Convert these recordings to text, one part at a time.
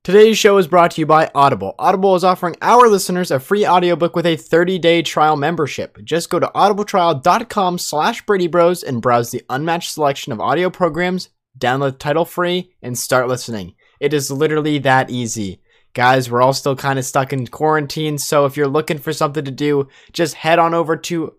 Today's show is brought to you by Audible. Audible is offering our listeners a free audiobook with a 30-day trial membership. Just go to audibletrial.com/BradyBros and browse the unmatched selection of audio programs, download the title free, and start listening. It is literally that easy. Guys, we're all still kind of stuck in quarantine, so if you're looking for something to do, just head on over to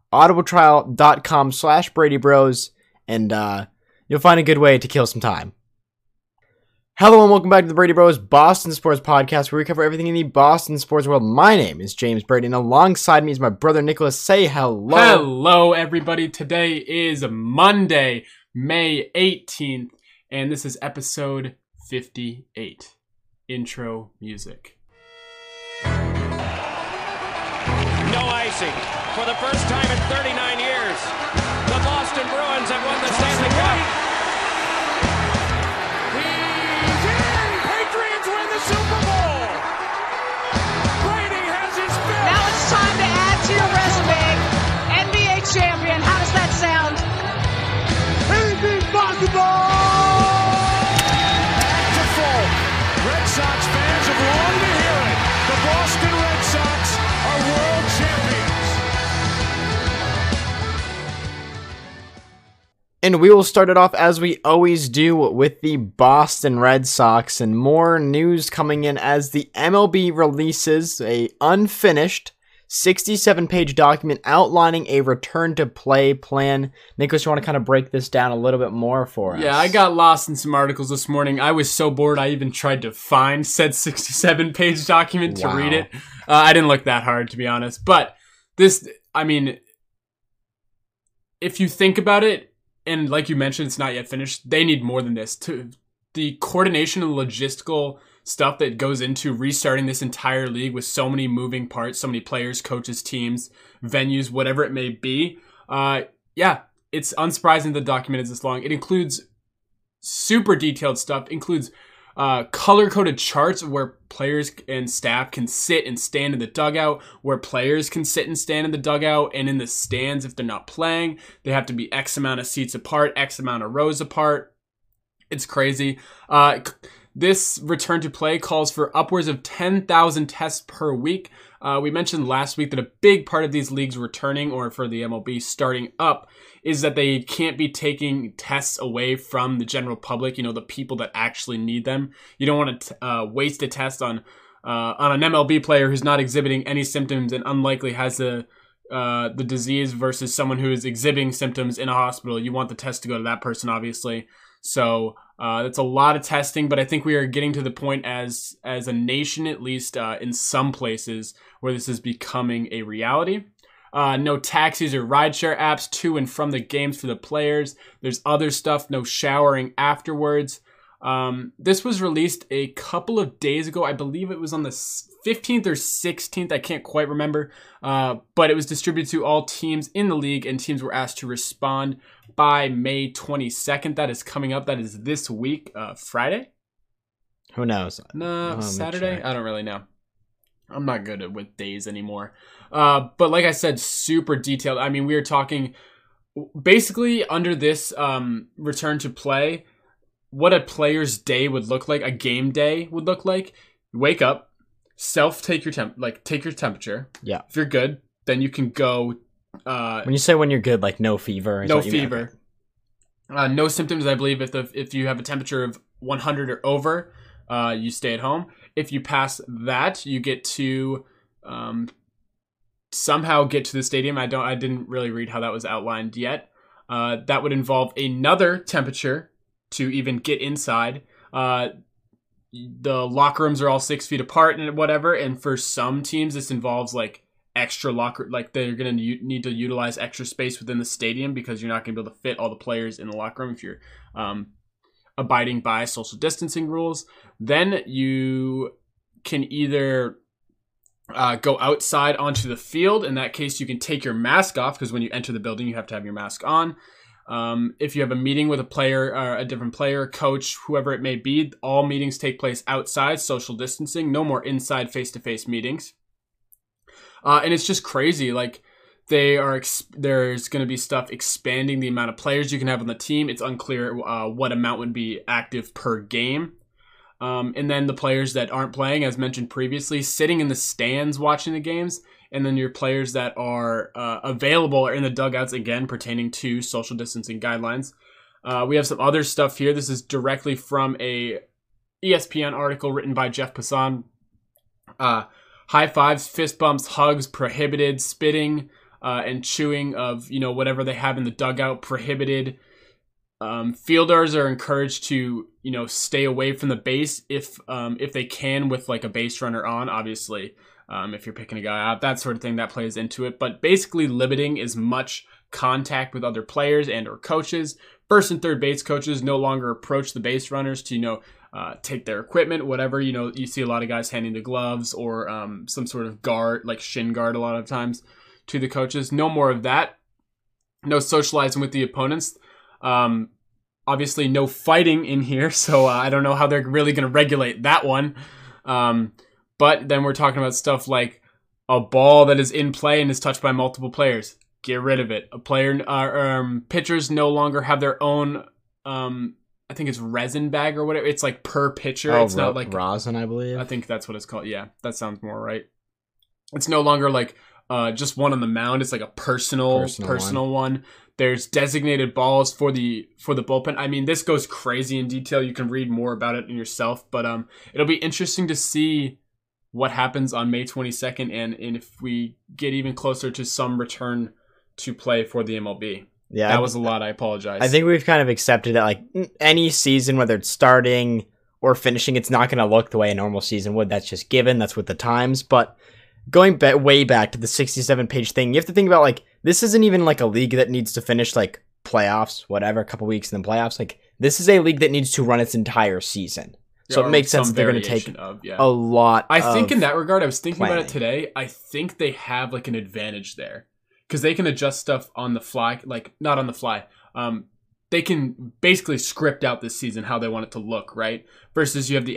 audibletrial.com/BradyBros and you'll find a good way to kill some time. Hello and welcome back to the Brady Bros Boston Sports Podcast, where we cover everything in the Boston sports world. My name is James Brady, and alongside me is my brother Nicholas. Say hello. Hello, everybody. Today is Monday, May 18th, and this is episode 58. Intro music. No icing. For the first time in 39 years, the Boston Bruins have won the Stanley Cup. Super Bowl. Brady has his fifth. Now it's time to add to your resume. NBA champion. How does that sound? Anything's possible. Back to full. Red Sox fans have longed to hear it. The Boston Red Sox are world champions. And we will start it off as we always do with the Boston Red Sox, and more news coming in as the MLB releases a unfinished 67-page document outlining a return-to-play plan. Nicholas, you want to kind of break this down a little bit more for us? Yeah, I got lost in some articles this morning. I was so bored I even tried to find said 67-page document to read it. I didn't look that hard, to be honest. But this, I mean, if you think about it, and like you mentioned, it's not yet finished. They need more than this. The coordination and logistical stuff that goes into restarting this entire league with so many moving parts, so many players, coaches, teams, venues, whatever it may be. Yeah, it's unsurprising the document is this long. It includes super detailed stuff. Includes color-coded charts where players and staff can sit and stand in the dugout, where players can sit and stand in the dugout and in the stands if they're not playing. They have to be X amount of seats apart, X amount of rows apart. It's crazy. This return to play calls for upwards of 10,000 tests per week. We mentioned last week that a big part of these leagues returning, or for the MLB starting up, is that they can't be taking tests away from the general public, you know, the people that actually need them. You don't want to waste a test on an MLB player who's not exhibiting any symptoms and unlikely has the disease versus someone who is exhibiting symptoms in a hospital. You want the test to go to that person, obviously. So that's a lot of testing, but I think we are getting to the point as a nation, at least in some places, where this is becoming a reality. No taxis or rideshare apps to and from the games for the players. There's other stuff, no showering afterwards. This was released a couple of days ago. I believe it was on the 15th or 16th. I can't quite remember. But it was distributed to all teams in the league, and teams were asked to respond by May 22nd. That is coming up. That is this week, Friday. Who knows? No, Saturday? I don't really know. I'm not good with days anymore. But like I said, super detailed. I mean, we are talking basically under this return to play, what a player's day would look like, a game day would look like. Wake up, take your temperature. Yeah. If you're good, then you can go. When you say when you're good, like no fever. No fever. No symptoms. I believe if you have a temperature of 100 or over, you stay at home. If you pass that, you get to somehow get to the stadium. I didn't really read how that was outlined yet. That would involve another temperature to even get inside. The locker rooms are all 6 feet apart and whatever. And for some teams, this involves like extra locker, like they're going to need to utilize extra space within the stadium because you're not going to be able to fit all the players in the locker room if you're abiding by social distancing rules. Then you can either go outside onto the field. In that case, you can take your mask off because when you enter the building, you have to have your mask on. If you have a meeting with a player, or a different player, coach, whoever it may be, all meetings take place outside, social distancing, no more inside face-to-face meetings. And it's just crazy. Like there's going to be stuff expanding the amount of players you can have on the team. It's unclear what amount would be active per game. And then the players that aren't playing, as mentioned previously, sitting in the stands watching the games. And then your players that are available are in the dugouts, again, pertaining to social distancing guidelines. We have some other stuff here. This is directly from a ESPN article written by Jeff Passan. High fives, fist bumps, hugs prohibited, spitting and chewing of whatever they have in the dugout prohibited. Fielders are encouraged to stay away from the base if they can with like a base runner on, obviously. If you're picking a guy out, that sort of thing, that plays into it. But basically limiting as much contact with other players and or coaches. First and third base coaches no longer approach the base runners to take their equipment, whatever. You see a lot of guys handing the gloves or some sort of guard, like shin guard a lot of times, to the coaches. No more of that. No socializing with the opponents. Obviously no fighting in here, so I don't know how they're really going to regulate that one. But then we're talking about stuff like a ball that is in play and is touched by multiple players. Get rid of it. Pitchers no longer have their own, I think it's resin bag or whatever. It's like per pitcher. Oh, it's not like rosin, I believe. I think that's what it's called. Yeah, that sounds more right. It's no longer like just one on the mound. It's like a personal one. There's designated balls for the bullpen. I mean, this goes crazy in detail. You can read more about it in yourself, but it'll be interesting to see what happens on May 22nd and if we get even closer to some return to play for the MLB. Yeah, that was a lot. I apologize. I think we've kind of accepted that, like, any season, whether it's starting or finishing, it's not going to look the way a normal season would. That's just given. That's with the times. But going way back to the 67-page thing, you have to think about, like, this isn't even like a league that needs to finish like playoffs, whatever, a couple weeks in the playoffs. Like, this is a league that needs to run its entire season. So it makes sense that they're going to take a lot. I think in that regard, I was thinking about it today. I think they have like an advantage there because they can adjust stuff on the fly, like not on the fly. They can basically script out this season how they want it to look, right? Versus you have the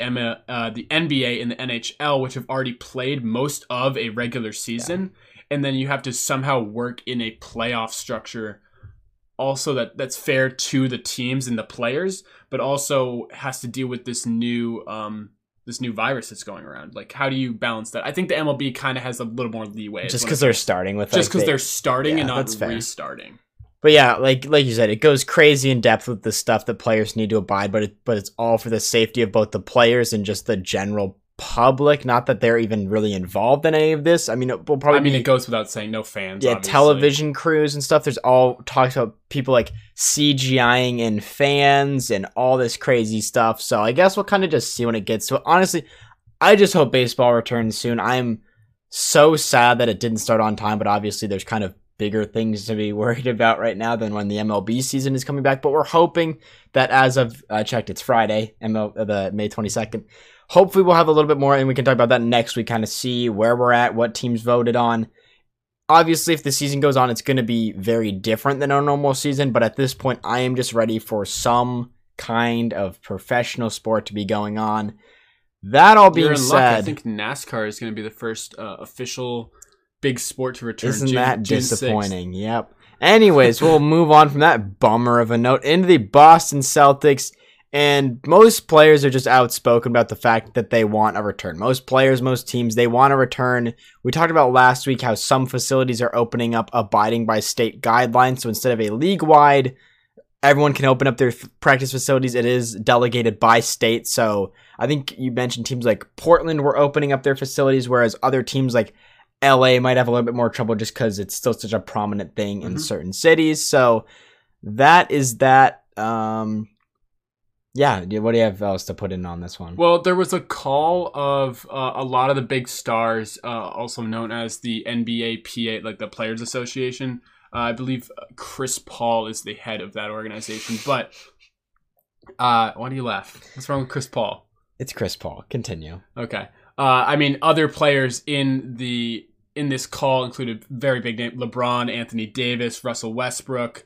NBA and the NHL, which have already played most of a regular season, and then you have to somehow work in a playoff structure. Also, that's fair to the teams and the players, but also has to deal with this new virus that's going around. Like, how do you balance that? I think the MLB kind of has a little more leeway. Just because they're starting with, just because they're starting and not restarting. But yeah, like you said, it goes crazy in depth with the stuff that players need to abide, but it's all for the safety of both the players and just the general public. Not that they're even really involved in any of this. I mean, it goes without saying, no fans. Yeah, obviously. Television crews and stuff. There's all talks about people like CGIing in fans and all this crazy stuff. So I guess we'll kind of just see when it gets to it. Honestly, I just hope baseball returns soon. I'm so sad that it didn't start on time, but obviously there's kind of bigger things to be worried about right now than when the MLB season is coming back. But we're hoping that as of checked, it's Friday, the May 22nd. Hopefully we'll have a little bit more, and we can talk about that next week, kind of see where we're at, what teams voted on. Obviously, if the season goes on, it's going to be very different than our normal season, but at this point, I am just ready for some kind of professional sport to be going on. That all being said, I think NASCAR is going to be the first official big sport to return. Isn't that disappointing? Yep. Anyways, we'll move on from that bummer of a note into the Boston Celtics. And most players are just outspoken about the fact that they want a return. Most players, most teams, they want a return. We talked about last week how some facilities are opening up abiding by state guidelines. So instead of a league-wide, everyone can open up their practice facilities. It is delegated by state. So I think you mentioned teams like Portland were opening up their facilities, whereas other teams like LA might have a little bit more trouble just because it's still such a prominent thing in certain cities. So that is that. Yeah, what do you have else to put in on this one? Well, there was a call of a lot of the big stars, also known as the NBA PA, like the Players Association. I believe Chris Paul is the head of that organization. But why do you laugh? What's wrong with Chris Paul? It's Chris Paul. Continue. Okay. I mean, other players in this call included very big name: LeBron, Anthony Davis, Russell Westbrook.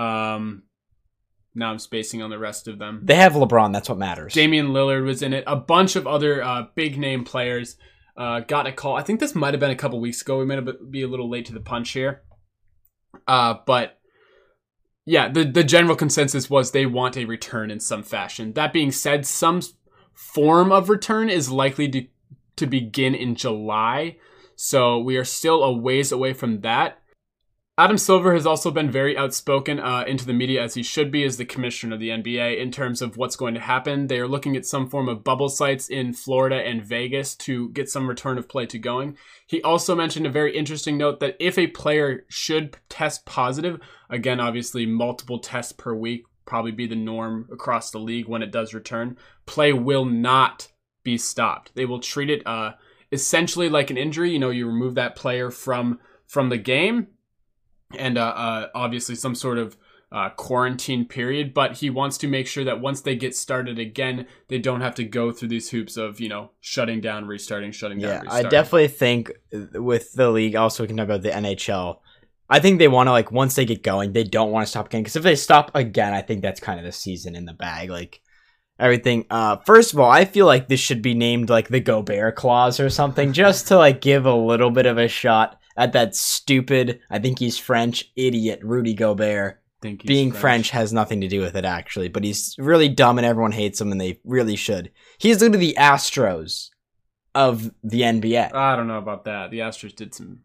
Now I'm spacing on the rest of them. They have LeBron. That's what matters. Damian Lillard was in it. A bunch of other big name players got a call. I think this might have been a couple weeks ago. We might be a little late to the punch here. But yeah, the general consensus was they want a return in some fashion. That being said, some form of return is likely to begin in July. So we are still a ways away from that. Adam Silver has also been very outspoken into the media, as he should be, as the commissioner of the NBA, in terms of what's going to happen. They are looking at some form of bubble sites in Florida and Vegas to get some return of play to going. He also mentioned a very interesting note that if a player should test positive, again, obviously multiple tests per week, probably be the norm across the league when it does return, play will not be stopped. They will treat it essentially like an injury. You know, you remove that player from the game, and obviously some sort of quarantine period, but he wants to make sure that once they get started again, they don't have to go through these hoops of, you know, shutting down, restarting. Yeah, I definitely think with the league, also we can talk about the NHL, I think they want to, like, once they get going, they don't want to stop again, because if they stop again, I think that's kind of the season in the bag, like, everything. First of all, I feel like this should be named, like, the Gobert clause or something, just to, like, give a little bit of a shot at that stupid, I think he's French, idiot Rudy Gobert. Being French has nothing to do with it, actually, but he's really dumb and everyone hates him, and they really should. He's literally the Astros of the NBA. I don't know about that. The Astros did some...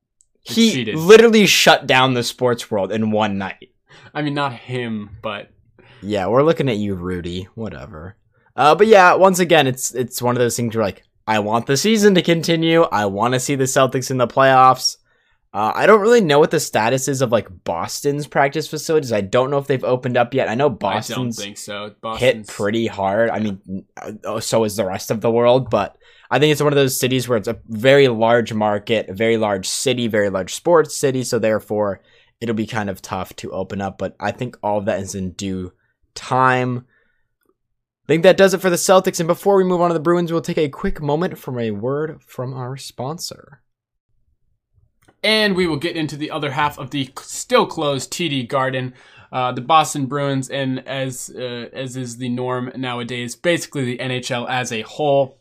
He cheated. Literally shut down the sports world in one night. I mean, not him, but... Yeah, we're looking at you, Rudy. Whatever. But yeah, once again, it's one of those things where, like, I want the season to continue. I want to see the Celtics in the playoffs. I don't really know what the status is of, like, Boston's practice facilities. I don't know if they've opened up yet. I know Boston's I don't think so. hit pretty hard. Yeah. I mean, so is the rest of the world, but I think it's one of those cities where it's a very large market, a very large city, very large sports city, so therefore it'll be kind of tough to open up, but I think all of that is in due time. I think that does it for the Celtics, and before we move on to the Bruins, we'll take a quick moment from a word from our sponsor. And we will get into the other half of the still closed TD Garden, the Boston Bruins, and as is the norm nowadays, basically the NHL as a whole.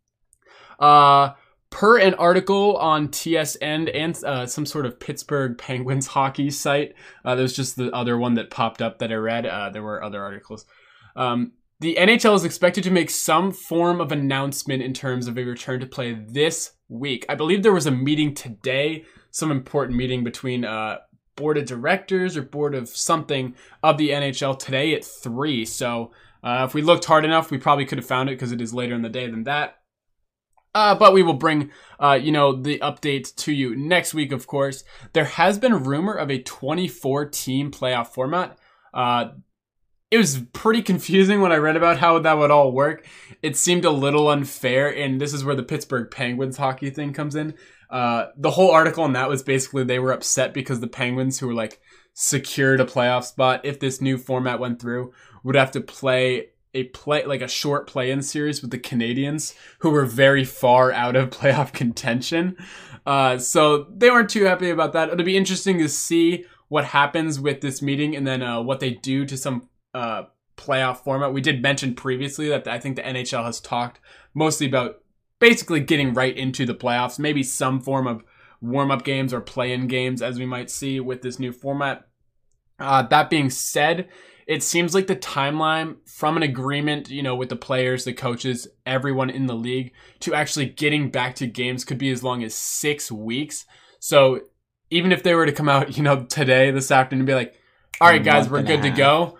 Per an article on TSN and some sort of Pittsburgh Penguins hockey site, there's just the other one that popped up that I read. There were other articles. The NHL is expected to make some form of announcement in terms of a return to play this week. I believe there was a meeting today, some important meeting between board of directors or board of something of the NHL today at 3. So if we looked hard enough, we probably could have found it because it is later in the day than that. But we will bring, the update to you next week, of course. There has been a rumor of a 24-team playoff format. It was pretty confusing when I read about how that would all work. It seemed a little unfair, and this is where the Pittsburgh Penguins hockey thing comes in. The whole article on that was basically they were upset because the Penguins, who were like secured a playoff spot if this new format went through, would have to play a short play-in series with the Canadiens, who were very far out of playoff contention. So they weren't too happy about that. It'll be interesting to see what happens with this meeting, and then what they do to some playoff format. We did mention previously that I think the NHL has talked mostly about basically getting right into the playoffs, maybe some form of warm-up games or play-in games, as we might see with this new format. That being said, it seems like the timeline from an agreement, with the players, the coaches, everyone in the league to actually getting back to games could be as long as 6 weeks. So even if they were to come out, today, this afternoon, and be like, all right, guys, we're good to go.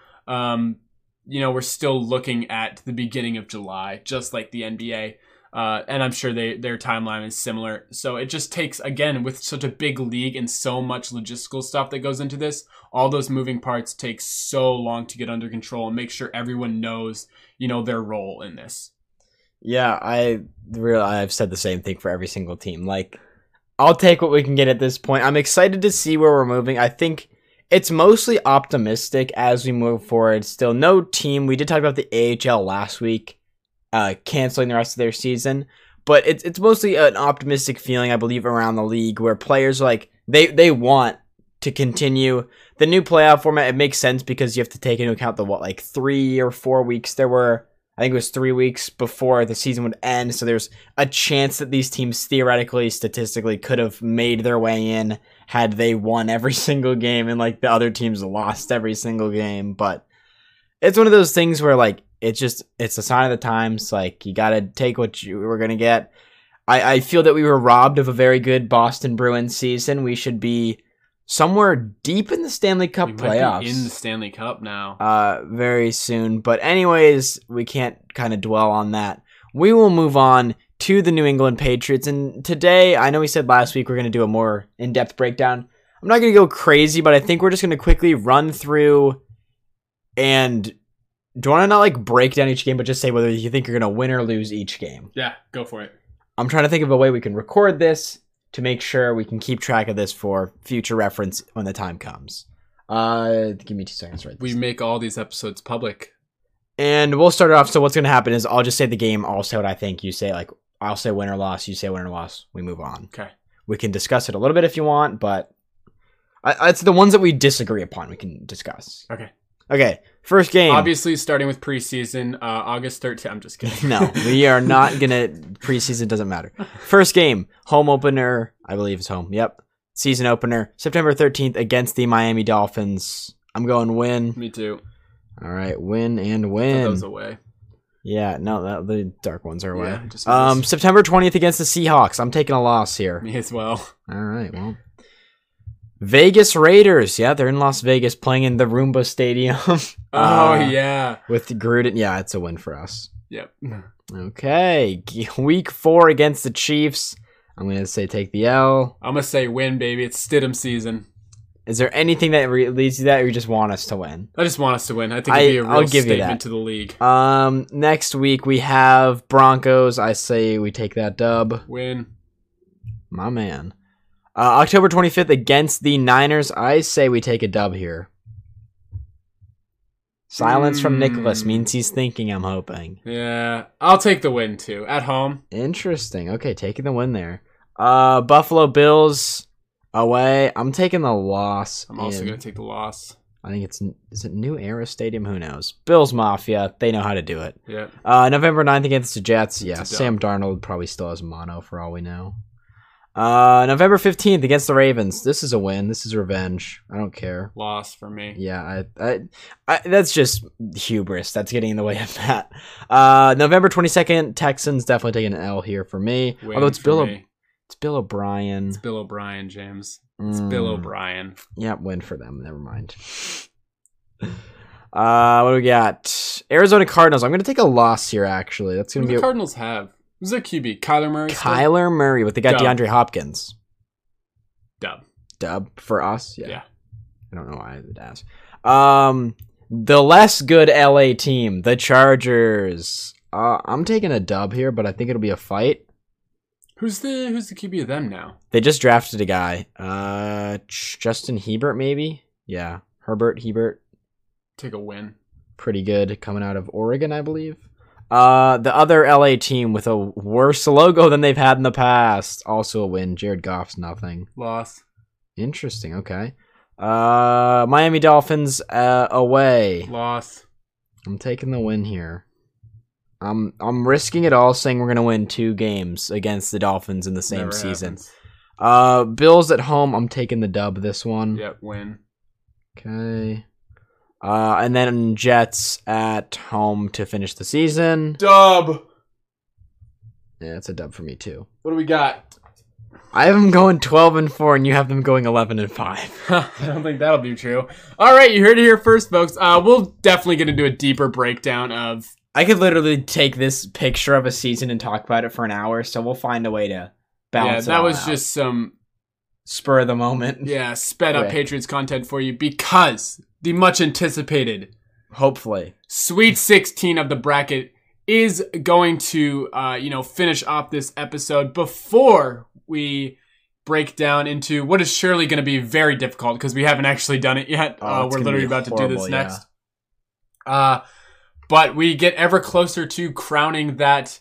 We're still looking at the beginning of July, just like the NBA. And I'm sure their timeline is similar. So it just takes, again, with such a big league and so much logistical stuff that goes into this, all those moving parts take so long to get under control and make sure everyone knows, their role in this. Yeah, I've said the same thing for every single team. Like, I'll take what we can get at this point. I'm excited to see where we're moving. I think it's mostly optimistic as we move forward. Still no team. We did talk about the AHL last week, canceling the rest of their season, but it's mostly an optimistic feeling, I believe, around the league where players they want to continue the new playoff format. It makes sense because you have to take into account the 3 or 4 weeks there were. I think it was 3 weeks before the season would end, so there's a chance that these teams theoretically, statistically, could have made their way in had they won every single game and the other teams lost every single game. But it's one of those things where it's a sign of the times. Like, you got to take what you were going to get. I feel that we were robbed of a very good Boston Bruins season. We should be somewhere deep in the Stanley Cup playoffs. In the Stanley Cup now. Very soon. But anyways, we can't kind of dwell on that. We will move on to the New England Patriots. And today, I know we said last week we're going to do a more in-depth breakdown. I'm not going to go crazy, but I think we're just going to quickly run through and do you want to not like break down each game, but just say whether you think you're going to win or lose each game? Yeah, go for it. I'm trying to think of a way we can record this to make sure we can keep track of this for future reference when the time comes. Give me 2 seconds right We make all these episodes public. And we'll start it off. So what's going to happen is I'll just say the game. I'll say what I think. You say, like, I'll say win or loss. You say win or loss. We move on. Okay. We can discuss it a little bit if you want, but it's the ones that we disagree upon we can discuss. Okay. Okay. First game. Obviously, starting with preseason, August 13th. I'm just kidding. No, we are not going to. Preseason doesn't matter. First game. Home opener. I believe it's home. Yep. Season opener. September 13th against the Miami Dolphins. I'm going win. Me too. All right. Win and I win. thought that was away. Yeah, no, the dark ones are away. Yeah, just September 20th against the Seahawks. I'm taking a loss here. Me as well. All right, well. Vegas Raiders. Yeah, they're in Las Vegas playing in the Roomba Stadium. Yeah. With Gruden. Yeah, it's a win for us. Yep. Okay. Week 4 against the Chiefs. I'm going to say take the L. I'm going to say win, baby. It's Stidham season. Is there anything that leads to that, or you just want us to win? I just want us to win. I think it'd be a real statement to the league. Next week we have Broncos. I say we take that dub. Win. My man. October 25th against the Niners. I say we take a dub here. Silence from Nicholas means he's thinking, I'm hoping. Yeah. I'll take the win, too. At home. Interesting. Okay, taking the win there. Buffalo Bills away. I'm taking the loss. I'm also going to take the loss. I think is it New Era Stadium? Who knows? Bills Mafia. They know how to do it. Yeah. November 9th against the Jets. Yeah, Sam Darnold probably still has mono for all we know. November 15th against the Ravens. This is a win. This is revenge. I don't care. Loss for me. Yeah, I that's just hubris. That's getting in the way of that. November 22nd, Texans definitely taking an L here for me. Win. Although it's Bill O'Brien. It's Bill O'Brien, James. It's Bill O'Brien. Yeah, win for them. Never mind. What do we got? Arizona Cardinals. I'm going to take a loss here, actually. That's going to be the Cardinals have. Who's their QB? Kyler Murray? Kyler Murray, but they got DeAndre Hopkins. Dub for us? Yeah. I don't know why I would ask. The less good LA team, the Chargers. I'm taking a dub here, but I think it'll be a fight. Who's the QB of them now? They just drafted a guy. Justin Herbert, maybe? Yeah. Hebert. Take a win. Pretty good. Coming out of Oregon, I believe. The other LA team with a worse logo than they've had in the past. Also a win. Jared Goff's nothing. Loss. Interesting. Okay. Miami Dolphins away. Loss. I'm taking the win here. I'm risking it all, saying we're gonna win 2 games against the Dolphins in the same Never season. happens. Bills at home. I'm taking the dub this one. Yep, win. Okay. And then Jets at home to finish the season. Dub. Yeah, it's a dub for me too. What do we got? I have them going 12-4, and you have them going 11-5. I don't think that'll be true. All right, you heard it here first, folks. We'll definitely going to do a deeper breakdown of. I could literally take this picture of a season and talk about it for an hour, so we'll find a way to balance it. Yeah, that was out. Just some spur of the moment. Yeah, sped up Patriots content for you because the much anticipated, hopefully, Sweet 16 of the bracket is going to, finish off this episode before we break down into what is surely going to be very difficult because we haven't actually done it yet. We're literally about to do this next. But we get ever closer to crowning that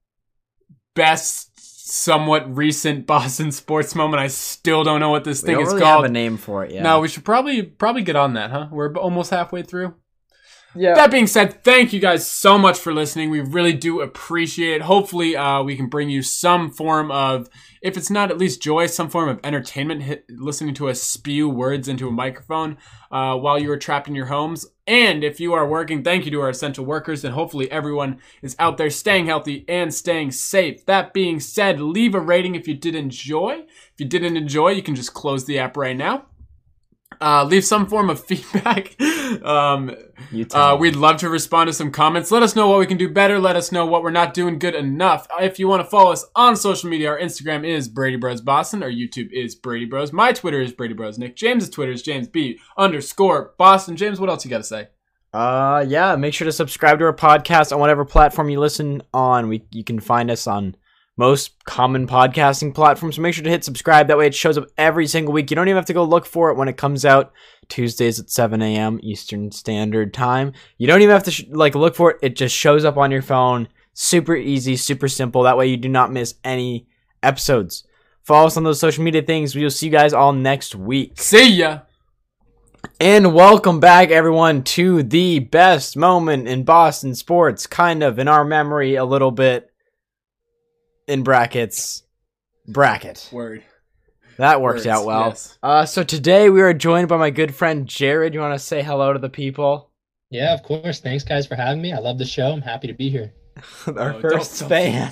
best, somewhat recent Boston sports moment. I still don't know what this thing is called. We don't have a name for it yet. No, we should probably get on that, huh? We're almost halfway through. Yeah. That being said, thank you guys so much for listening. We really do appreciate it. Hopefully, we can bring you some form of, if it's not at least joy, some form of entertainment, listening to us spew words into a microphone while you are trapped in your homes. And if you are working, thank you to our essential workers, and hopefully everyone is out there staying healthy and staying safe. That being said, leave a rating if you did enjoy. If you didn't enjoy, you can just close the app right now. Leave some form of feedback. We'd love to respond to some comments. Let us know what we can do better. Let us know what we're not doing good enough. If you want to follow us on social media, our Instagram is Brady Bros Boston. Our YouTube is Brady Bros. My Twitter is Brady Bros Nick. James's Twitter is JamesB_Boston. James, what else you got to say? Yeah, make sure to subscribe to our podcast on whatever platform you listen on. You can find us on most common podcasting platforms. So make sure to hit subscribe. That way it shows up every single week. You don't even have to go look for it when it comes out. Tuesdays at 7 a.m. Eastern Standard Time. You don't even have to look for it. It just shows up on your phone. Super easy, super simple. That way you do not miss any episodes. Follow us on those social media things. We will see you guys all next week. See ya! And welcome back, everyone, to the best moment in Boston sports. Kind of in our memory, a little bit. In brackets, bracket. Word. That worked out well. Yes. So today we are joined by my good friend Jared. You want to say hello to the people? Yeah, of course. Thanks, guys, for having me. I love the show. I'm happy to be here. Our first fan.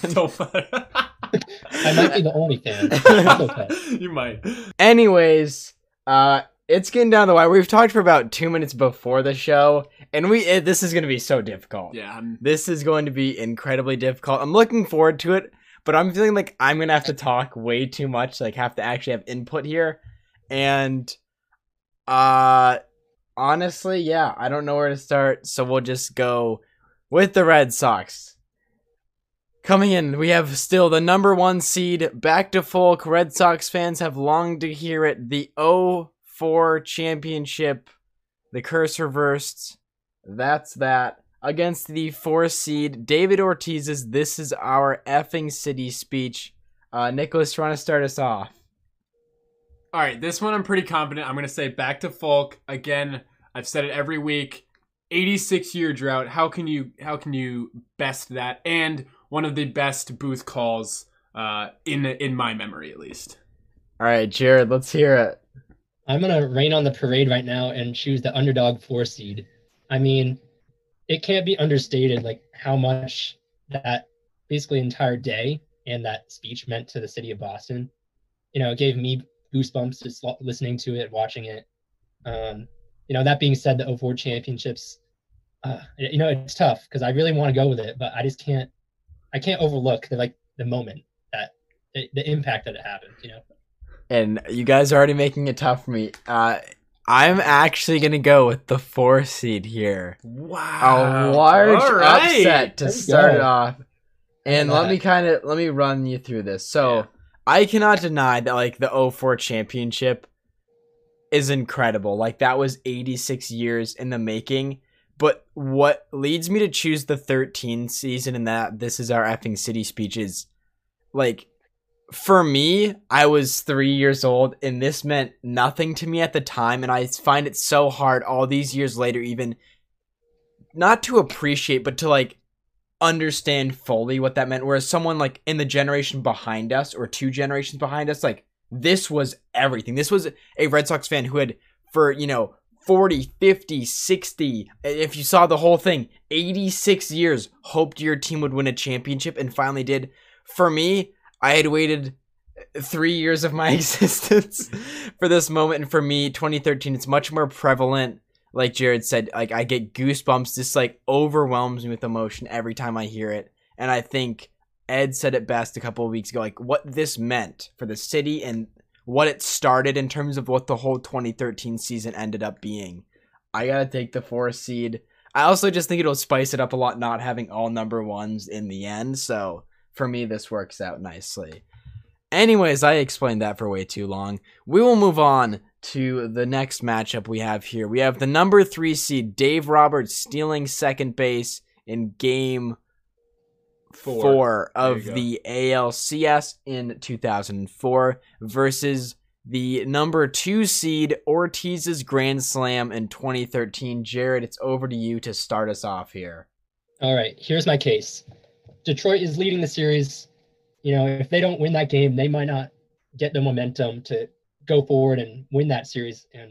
I might be the only fan. That's okay. You might. Anyways, it's getting down the wire. We've talked for about 2 minutes before the show, and this is going to be so difficult. Yeah. This is going to be incredibly difficult. I'm looking forward to it. But I'm feeling like I'm going to have to talk way too much, have to actually have input here. And, honestly, yeah, I don't know where to start, so we'll just go with the Red Sox. Coming in, we have still the number 1 seed, back to Folk. Red Sox fans have longed to hear it. The 0-4 championship, the curse reversed. That's that. Against the 4 seed, David Ortiz's "This Is Our Effing City" speech. Nicholas, you want to start us off? All right, this one I'm pretty confident. I'm going to say back to Folk. Again, I've said it every week. 86-year drought. How can you best that? And one of the best booth calls in my memory, at least. All right, Jared, let's hear it. I'm going to rain on the parade right now and choose the underdog 4 seed. I mean, it can't be understated how much that basically entire day and that speech meant to the city of Boston. It gave me goosebumps just listening to it, watching it. That being said, the 0-4 championships, it's tough because I really want to go with it, but I can't overlook the moment that the impact that it happened, And you guys are already making it tough for me. I'm actually going to go with the 4 seed here. Wow. A large upset to start it off. And let me run you through this. So, yeah. I cannot deny that the 0-4 championship is incredible. That was 86 years in the making. But what leads me to choose the 13 season and that "This Is Our Effing City" speech is for me, I was 3 years old, and this meant nothing to me at the time, and I find it so hard all these years later even not to appreciate, but to, understand fully what that meant. Whereas someone, in the generation behind us, or 2 generations behind us, this was everything. This was a Red Sox fan who had, for, 40, 50, 60, if you saw the whole thing, 86 years, hoped your team would win a championship, and finally did. For me, I had waited 3 years of my existence for this moment, and for me, 2013, it's much more prevalent. Like Jared said, I get goosebumps, just overwhelms me with emotion every time I hear it. And I think Ed said it best a couple of weeks ago, what this meant for the city and what it started in terms of what the whole 2013 season ended up being. I gotta take the 4 seed. I also just think it'll spice it up a lot, not having all number 1s in the end, so for me, this works out nicely. Anyways, I explained that for way too long. We will move on to the next matchup we have here. We have the number 3 seed, Dave Roberts, stealing second base in Game 4 of the ALCS in 2004 versus the number 2 seed Ortiz's Grand Slam in 2013. Jared, it's over to you to start us off here. All right, here's my case. Detroit is leading the series. If they don't win that game, they might not get the momentum to go forward and win that series. And,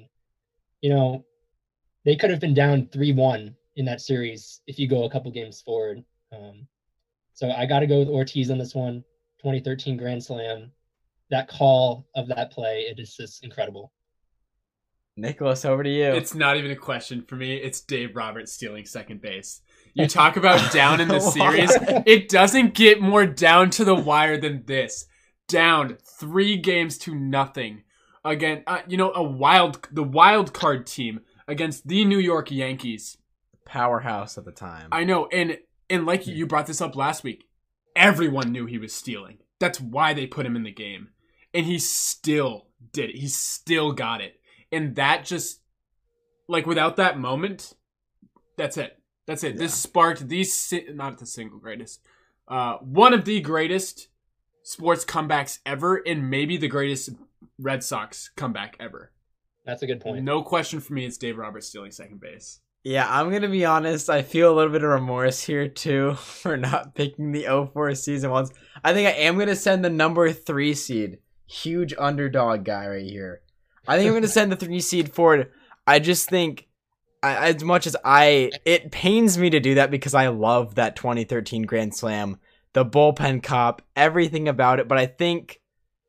they could have been down 3-1 in that series if you go a couple games forward. So I got to go with Ortiz on this one. 2013 Grand Slam. That call of that play, it is just incredible. Nicholas, over to you. It's not even a question for me. It's Dave Roberts stealing second base. You talk about down in the series. It doesn't get more down to the wire than this. Down 3-0 again. The wild card team against the New York Yankees. Powerhouse at the time. I know, and like you brought this up last week, everyone knew he was stealing. That's why they put him in the game. And he still did it. He still got it. And that just, without that moment, that's it. That's it. Yeah. This sparked not the single greatest, one of the greatest sports comebacks ever, and maybe the greatest Red Sox comeback ever. That's a good point. No question for me, it's Dave Roberts stealing second base. Yeah, I'm going to be honest. I feel a little bit of remorse here, too, for not picking the 04 season ones. I think I am going to send the number 3 seed. Huge underdog guy right here. I think I'm going to send the 3 seed forward. I just think, as much as it pains me to do that because I love that 2013 Grand Slam, the bullpen cop, everything about it. But I think,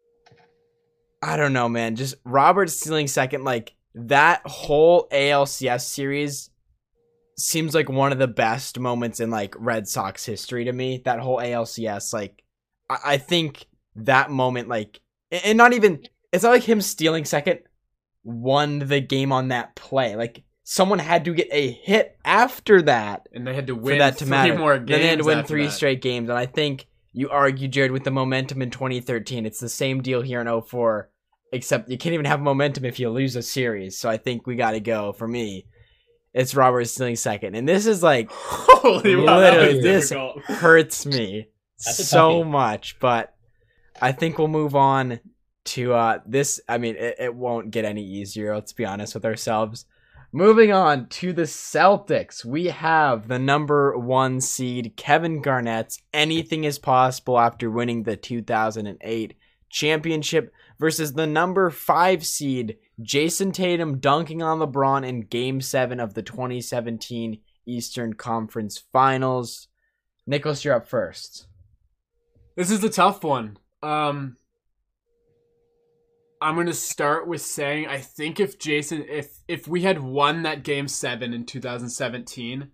I don't know, man, just Roberts stealing second, that whole ALCS series seems like one of the best moments in Red Sox history to me. That whole ALCS, I think that moment, and not even, it's not like him stealing second won the game on that play. Someone had to get a hit after that, and they had to win for that to 3 matter. more games. Then they had to win 3 that. straight games, and I think you argue, Jared, with the momentum in 2013. It's the same deal here in 04, except you can't even have momentum if you lose a series. So I think we got to go for me. It's Roberts stealing second. And this is holy literally, this hurts me so much. But I think we'll move on to this. I mean, it won't get any easier, let's be honest with ourselves. Moving on to the Celtics, we have the number 1 seed, Kevin Garnett's Anything is Possible after winning the 2008 championship versus the number 5 seed, Jason Tatum dunking on LeBron in Game 7 of the 2017 Eastern Conference Finals. Nicholas, you're up first. This is a tough one. I'm going to start with saying I think if we had won that Game 7 in 2017,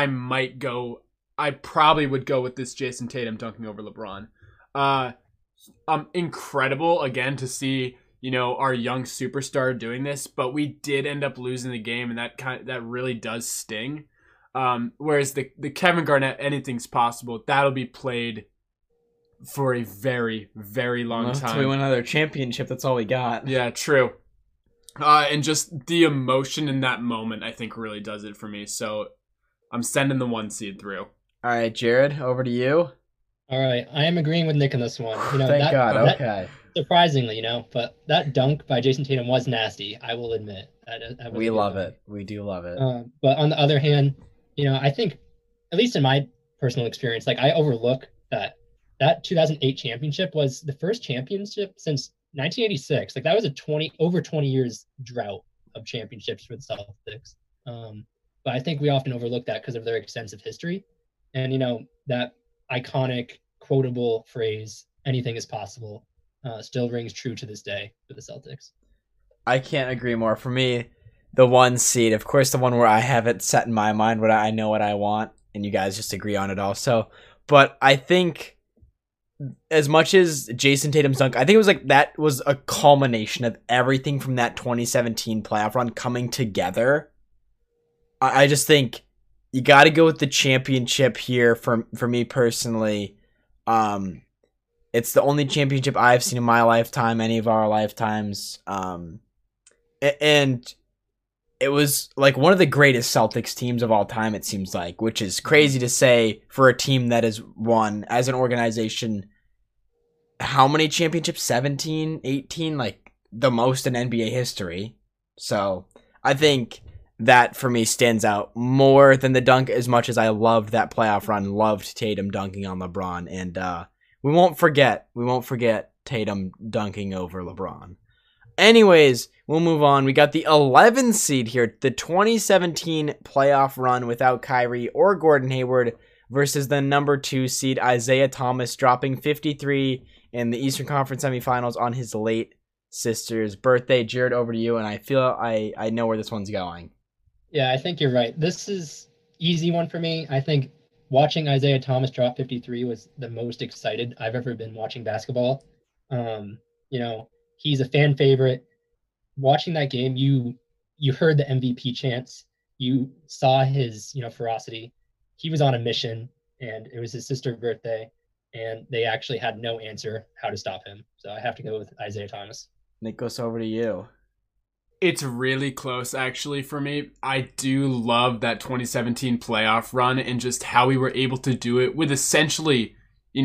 I probably would go with this Jason Tatum dunking over LeBron. Incredible, again, to see our young superstar doing this, but we did end up losing the game, and that really does sting. Whereas the Kevin Garnett Anything's Possible, that'll be played for a very, very long time. Until we win another championship, that's all we got. Yeah, true. And just the emotion in that moment, I think, really does it for me. So I'm sending the 1 seed through. All right, Jared, over to you. All right, I am agreeing with Nick on this one. Thank God. Okay. Surprisingly, but that dunk by Jason Tatum was nasty. I will admit. We love it. We do love it. But on the other hand, I think, at least in my personal experience, I overlook that 2008 championship was the first championship since 1986. That was a over 20 years drought of championships for the Celtics. But I think we often overlook that because of their extensive history, and that iconic quotable phrase, anything is possible, still rings true to this day for the Celtics. I can't agree more. For me, the 1 seed, of course, the one where I have it set in my mind, what I know what I want, and you guys just agree on it also. But I think as much as Jason Tatum's dunk, I think it was that was a culmination of everything from that 2017 playoff run coming together. I just think you got to go with the championship here for me personally. It's the only championship I've seen in my lifetime, any of our lifetimes. And it was one of the greatest Celtics teams of all time, it seems like, which is crazy to say for a team that has won as an organization. How many championships? 17, 18? the most in NBA history. So I think that for me stands out more than the dunk, as much as I loved that playoff run, loved Tatum dunking on LeBron. And we won't forget Tatum dunking over LeBron. Anyways, we'll move on. We got the 11th seed here, the 2017 playoff run without Kyrie or Gordon Hayward versus the number 2 seed Isaiah Thomas, dropping 53 in the Eastern Conference semifinals on his late sister's birthday. Jared, over to you, and I feel I know where this one's going. Yeah, I think you're right. This is easy one for me. I think watching Isaiah Thomas drop 53 was the most excited I've ever been watching basketball. He's a fan favorite. Watching that game, you heard the MVP chants. You saw his, ferocity. He was on a mission, and it was his sister's birthday, and they actually had no answer how to stop him. So I have to go with Isaiah Thomas. Nicholas, over to you. It's really close, actually, for me. I do love that 2017 playoff run and just how we were able to do it with essentially,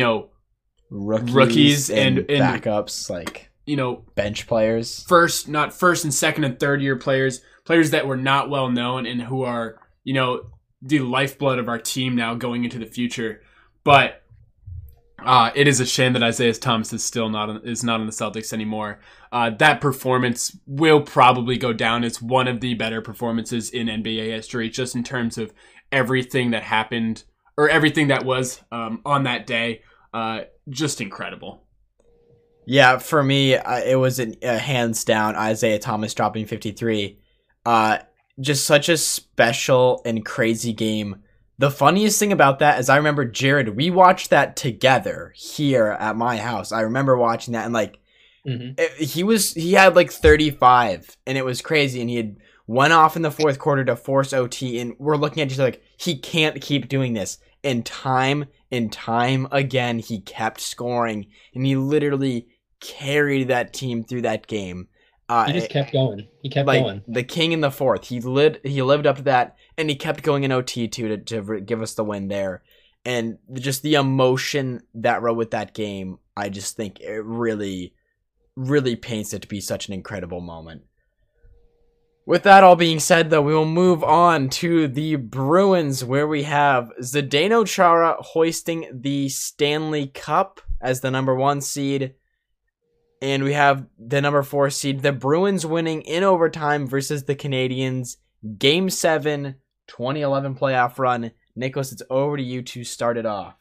rookies and backups, bench players. Not first and second and third year players that were not well known and who are, the lifeblood of our team now going into the future. But it is a shame that Isaiah Thomas is not on the Celtics anymore. That performance will probably go down as one of the better performances in NBA history, just in terms of everything that happened or everything that was on that day. Just incredible. Yeah, for me, it was a hands down Isaiah Thomas dropping 53. Just such a special and crazy game. The funniest thing about that is I remember, Jared, we watched that together here at my house. I remember watching that, and he had 35, and it was crazy, and he had went off in the fourth quarter to force OT, and we're looking at each other like, he can't keep doing this. And time again, he kept scoring, and he literally carried that team through that game. He just kept going. He kept going. The king in the fourth. He lived up to that, and he kept going in OT too to give us the win there. And just the emotion that rode with that game, I just think it really, really paints it to be such an incredible moment. With that all being said, though, we will move on to the Bruins, where we have Zdeno Chara hoisting the Stanley Cup as the number 1 seed. And we have the number 4 seed, the Bruins, winning in overtime versus the Canadiens. Game 7, 2011 playoff run. Nicholas, it's over to you to start it off.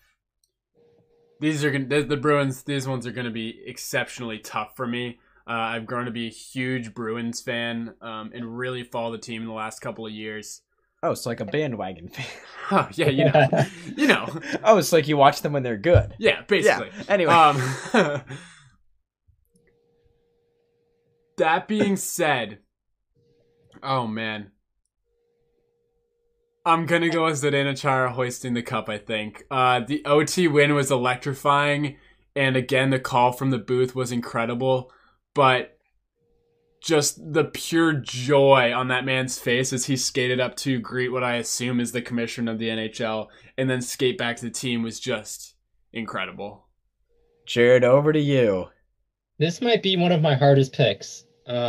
The Bruins, these ones are going to be exceptionally tough for me. I've grown to be a huge Bruins fan and really follow the team in the last couple of years. Oh, it's like a bandwagon fan. Oh, yeah, you know. Oh, it's like you watch them when they're good. Yeah, basically. Yeah. Anyway. That being said, oh man, I'm gonna go with Zdeno Chara hoisting the cup. I think the OT win was electrifying, and again the call from the booth was incredible. But just the pure joy on that man's face as he skated up to greet what I assume is the commissioner of the NHL, and then skate back to the team was just incredible. Jared, over to you. This might be one of my hardest picks.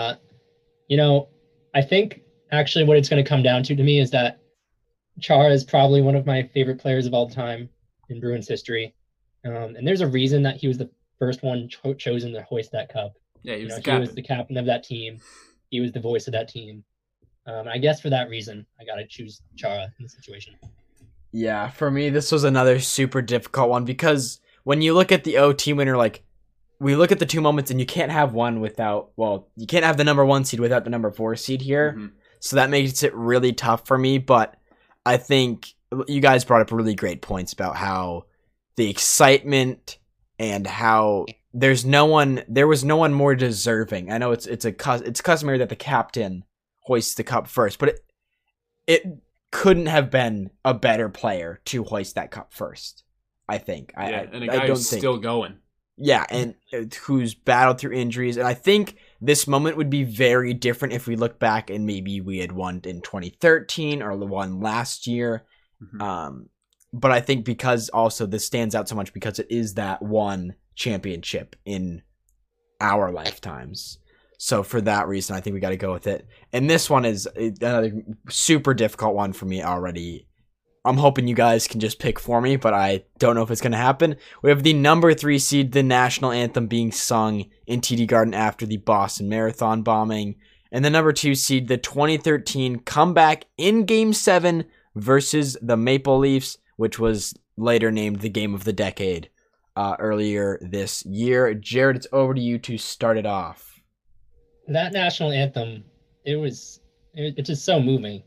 I think actually what it's going to come down to me is that Chara is probably one of my favorite players of all time in Bruins history. And there's a reason that he was the first one chosen to hoist that cup. Yeah, he was the captain. He was the captain of that team. He was the voice of that team. I guess for that reason, I got to choose Chara in the situation. Yeah, for me, this was another super difficult one because when you look at the OT winner, we look at the two moments and you can't have one without, you can't have the number 1 seed without the number 4 seed here. Mm-hmm. So that makes it really tough for me. But I think you guys brought up really great points about how the excitement and how there was no one more deserving. I know it's customary that the captain hoists the cup first, but it couldn't have been a better player to hoist that cup first. I think. And a guy who's still going. Yeah, and who's battled through injuries. And I think this moment would be very different if we look back and maybe we had won in 2013 or the one last year. Mm-hmm. But I think because also this stands out so much because it is that one championship in our lifetimes. So for that reason, I think we got to go with it. And this one is another super difficult one for me already. I'm hoping you guys can just pick for me, but I don't know if it's going to happen. We have the number 3 seed, the national anthem being sung in TD Garden after the Boston Marathon bombing. And the number 2 seed, the 2013 comeback in Game 7 versus the Maple Leafs, which was later named the Game of the Decade earlier this year. Jared, it's over to you to start it off. That national anthem, it's just so moving.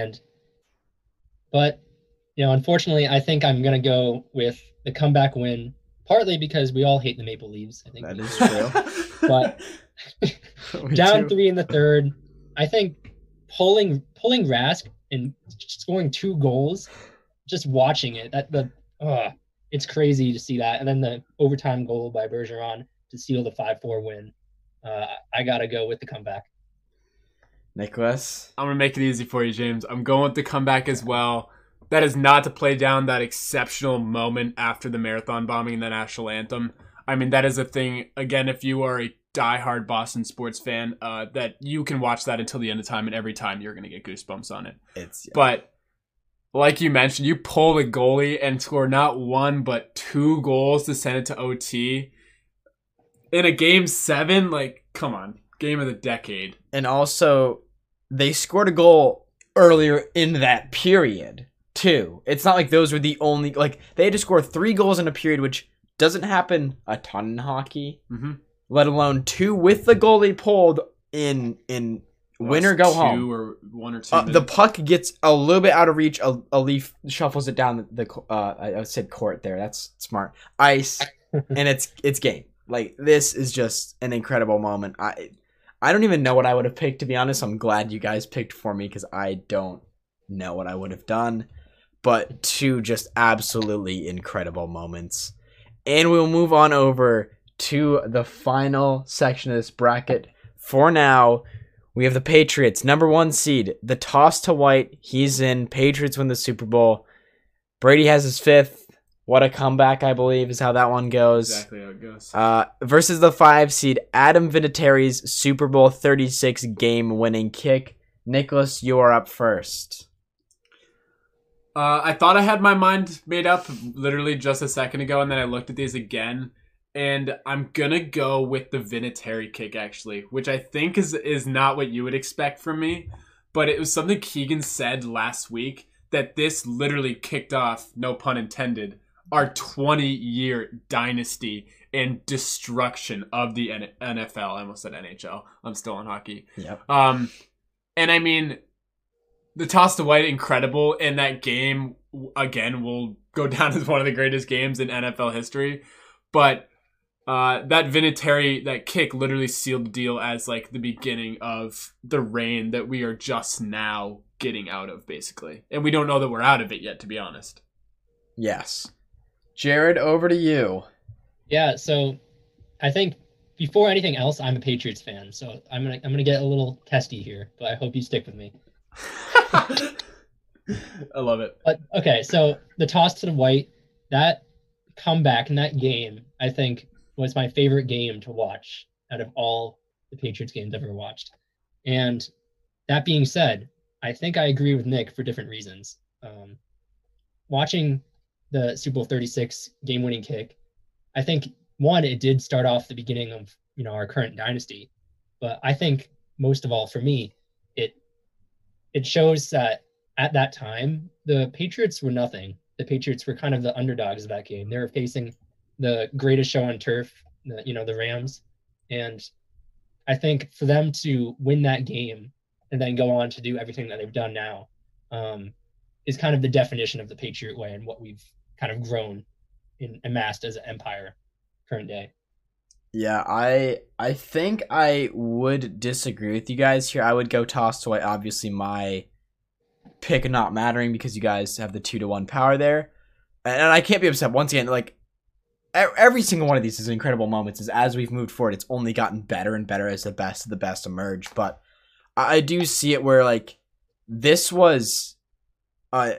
But unfortunately, I think I'm going to go with the comeback win, partly because we all hate the Maple Leafs. I think that is true. But down 3 in the third, I think pulling Rask and scoring 2 goals, just watching it, it's crazy to see that. And then the overtime goal by Bergeron to seal the 5-4 win. I got to go with the comeback. Nicholas? I'm going to make it easy for you, James. I'm going with the comeback as well. That is not to play down that exceptional moment after the marathon bombing and the national anthem. I mean, that is a thing, again, if you are a diehard Boston sports fan, that you can watch that until the end of time, and every time you're going to get goosebumps on it. But like you mentioned, you pull the goalie and score not 1, but 2 goals to send it to OT. In a Game 7, like, come on, Game of the Decade. And also, they scored a goal earlier in that period, too. It's not like those were the only, like, they had to score 3 goals in a period, which doesn't happen a ton in hockey, let alone 2 with the goalie pulled in win or go home. 2 or 1 or 2 the puck gets a little bit out of reach. A Leaf shuffles it down I said court there. That's smart. Ice, and it's game. Like, this is just an incredible moment. I don't even know what I would have picked, to be honest. I'm glad you guys picked for me because I don't know what I would have done. But 2 just absolutely incredible moments. And we'll move on over to the final section of this bracket. For now, we have the Patriots, number 1 seed, the toss to White. He's in. Patriots win the Super Bowl. Brady has his 5th. What a comeback, I believe, is how that one goes. Exactly how it goes. Versus the 5 seed, Adam Vinatieri's Super Bowl 36 game-winning kick. Nicholas, you are up first. I thought I had my mind made up literally just a second ago, and then I looked at these again, and I'm gonna go with the Vinatieri kick, actually, which I think is not what you would expect from me, but it was something Keegan said last week, that this literally kicked off, no pun intended, our 20-year dynasty and destruction of the NFL. I almost said NHL. I'm still on hockey. Yep. And I mean, the toss to White, incredible, and that game, again, will go down as one of the greatest games in NFL history. But that Vinatieri, that kick literally sealed the deal as like the beginning of the reign that we are just now getting out of, basically. And we don't know that we're out of it yet, to be honest. Yes. Jared, over to you. Yeah, so I think before anything else, I'm a Patriots fan, so I'm gonna get a little testy here, but I hope you stick with me. I love it. But okay, so the toss to the White, that comeback in that game, I think was my favorite game to watch out of all the Patriots games I've ever watched. And that being said, I think I agree with Nick for different reasons. Watching the Super Bowl 36 game-winning kick, I think, one, it did start off the beginning of our current dynasty. But I think most of all for me, it shows that at that time, the Patriots were nothing. The Patriots were kind of the underdogs of that game. They were facing the greatest show on turf, the Rams. And I think for them to win that game and then go on to do everything that they've done now is kind of the definition of the Patriot way and what we've kind of grown and amassed as an empire current day. Yeah, I think I would disagree with you guys here. I would go toss to White. Obviously, my pick not mattering because you guys have the 2-1 power there. And I can't be upset. Once again, like, every single one of these is incredible moments. As we've moved forward, it's only gotten better and better as the best of the best emerge. But I do see it where, like, this was a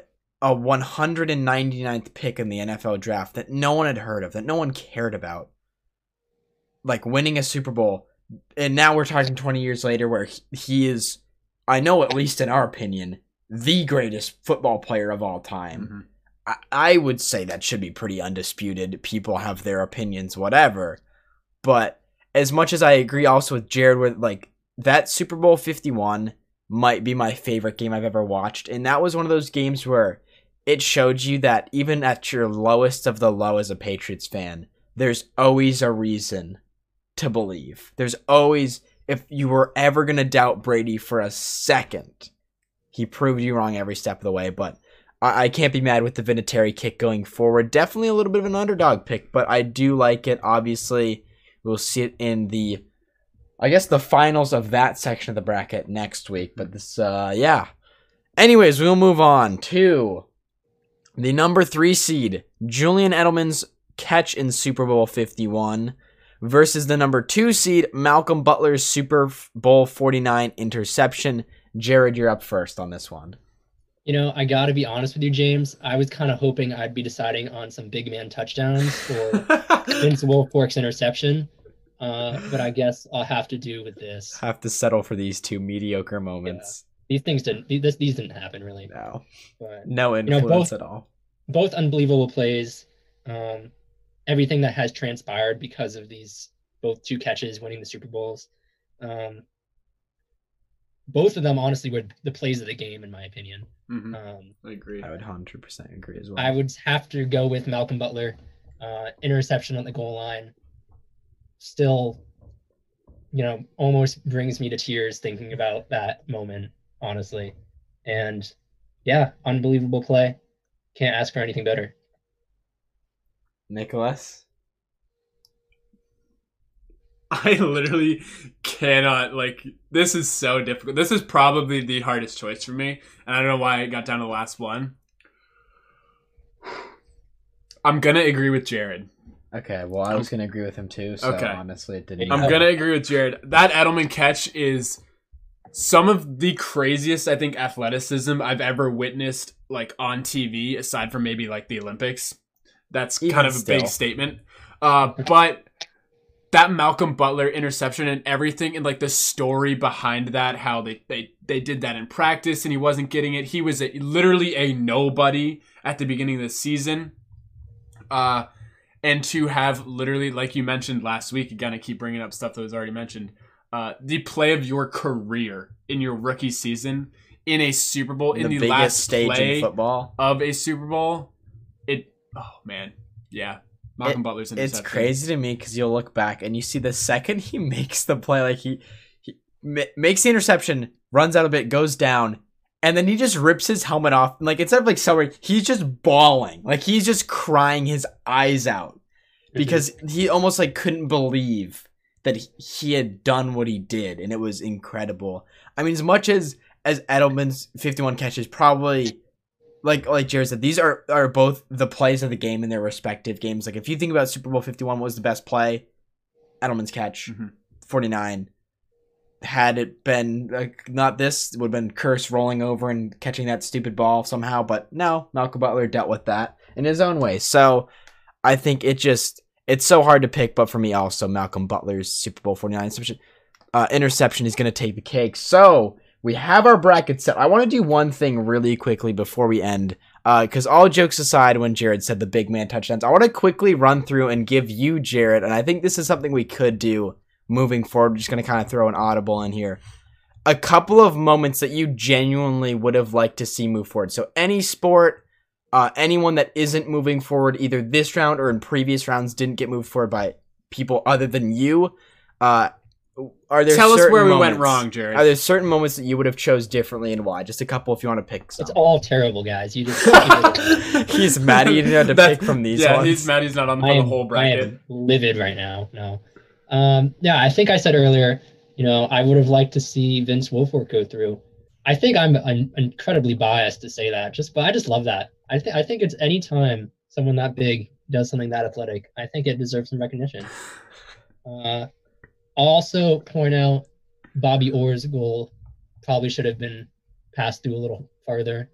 199th pick in the NFL draft that no one had heard of, that no one cared about. Like, winning a Super Bowl, And now we're talking 20 years later where he is, I know at least in our opinion, the greatest football player of all time. I would say that should be pretty undisputed. People have their opinions, whatever. But as much as I agree also with Jared, with like that Super Bowl 51 might be my favorite game I've ever watched. And that was one of those games where it showed you that even at your lowest of the low as a Patriots fan, there's always a reason to believe. There's always, if you were ever going to doubt Brady for a second, he proved you wrong every step of the way. But I can't be mad with the Vinatieri kick going forward. Definitely a little bit of an underdog pick, but I do like it. Obviously, we'll see it in the, I guess, the finals of that section of the bracket next week. But this, yeah. Anyways, we'll move on to the number 3 seed, Julian Edelman's catch in Super Bowl 51 versus the number 2 seed, Malcolm Butler's Super Bowl 49 interception. Jared, you're up first on this one. You know, I got to be honest with you, James. I was kind of hoping I'd be deciding on some big man touchdowns or Vince Wilfork's interception. But I guess I'll have to do with this. Have to settle for these two mediocre moments. Yeah. These didn't happen really. No. But, no influence at all. Both unbelievable plays. Everything that has transpired because of these both 2 catches winning the Super Bowls. Both of them honestly were the plays of the game in my opinion. I agree. I would 100% agree as well. I would have to go with Malcolm Butler. Interception on the goal line. Still, almost brings me to tears thinking about that moment, honestly. And yeah, unbelievable play. Can't ask for anything better. Nicholas? I literally cannot, this is so difficult. This is probably the hardest choice for me, and I don't know why I got down to the last one. I'm going to agree with Jared. Okay, well, I was going to agree with him too, so honestly it didn't I'm going to agree with Jared. That Edelman catch is some of the craziest, I think, athleticism I've ever witnessed, on TV, aside from maybe, the Olympics. That's Even kind of still. a big statement. But that Malcolm Butler interception and everything, and the story behind that, how they did that in practice and he wasn't getting it. He was literally a nobody at the beginning of the season. And to have literally, like you mentioned last week, again, I keep bringing up stuff that was already mentioned, the play of your career in your rookie season in a Super Bowl, in the biggest last stage play in football of a Super Bowl, oh man, yeah. Malcolm Butler's interception. It's crazy to me because you'll look back and you see the second he makes the play, he makes the interception, runs out a bit, goes down, and then he just rips his helmet off. And instead of celebrating, he's just bawling. He's just crying his eyes out because he almost couldn't believe that he had done what he did, and it was incredible. I mean, as much as Edelman's 51 catches probably, like Jared said, these are both the plays of the game in their respective games. If you think about Super Bowl 51, what was the best play? Edelman's catch, 49. Had it been not this, it would have been Curse rolling over and catching that stupid ball somehow. But no, Malcolm Butler dealt with that in his own way. So I think it's so hard to pick. But for me also, Malcolm Butler's Super Bowl 49 interception is going to take the cake. So we have our bracket set. I want to do one thing really quickly before we end. Because all jokes aside, when Jared said the big man touchdowns, I want to quickly run through and give you, Jared, and I think this is something we could do moving forward. We're just going to kind of throw an audible in here. A couple of moments that you genuinely would have liked to see move forward. So any sport, anyone that isn't moving forward either this round or in previous rounds didn't get moved forward by people other than you. Are there Tell us where we went moments- wrong, Jared. Are there certain moments that you would have chose differently and why? Just a couple if you want to pick some. It's all terrible, guys. You just He's mad he didn't have to pick from these ones. He's mad he's not on I the am, whole I bracket. am livid right now. No. Yeah, I think I said earlier, I would have liked to see Vince Wilfork go through. I think I'm incredibly biased to say that, but I just love that. I think it's any time someone that big does something that athletic, I think it deserves some recognition. I'll also point out Bobby Orr's goal probably should have been passed through a little farther.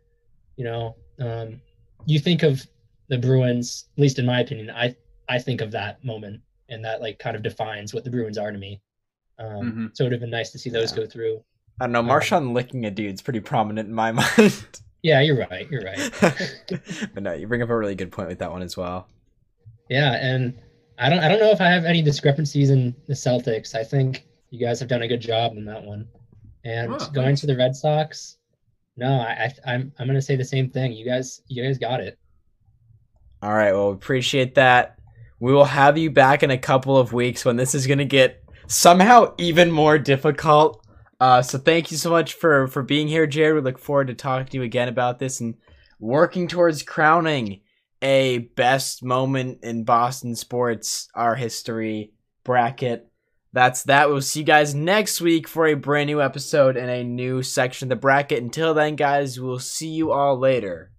You think of the Bruins, at least in my opinion, I think of that moment, and that kind of defines what the Bruins are to me. So it would have been nice to see those go through. I don't know. Marshawn licking a dude's pretty prominent in my mind. Yeah, you're right. You're right. But no, you bring up a really good point with that one as well. Yeah, and I don't know if I have any discrepancies in the Celtics. I think you guys have done a good job in that one. And going to the Red Sox, no, I'm going to say the same thing. You guys got it. All right, well, we appreciate that. We will have you back in a couple of weeks when this is going to get somehow even more difficult. So thank you so much for being here, Jared. We look forward to talking to you again about this and working towards crowning a best moment in Boston sports, our history bracket. That's that. We'll see you guys next week for a brand new episode and a new section of the bracket. Until then, guys, we'll see you all later.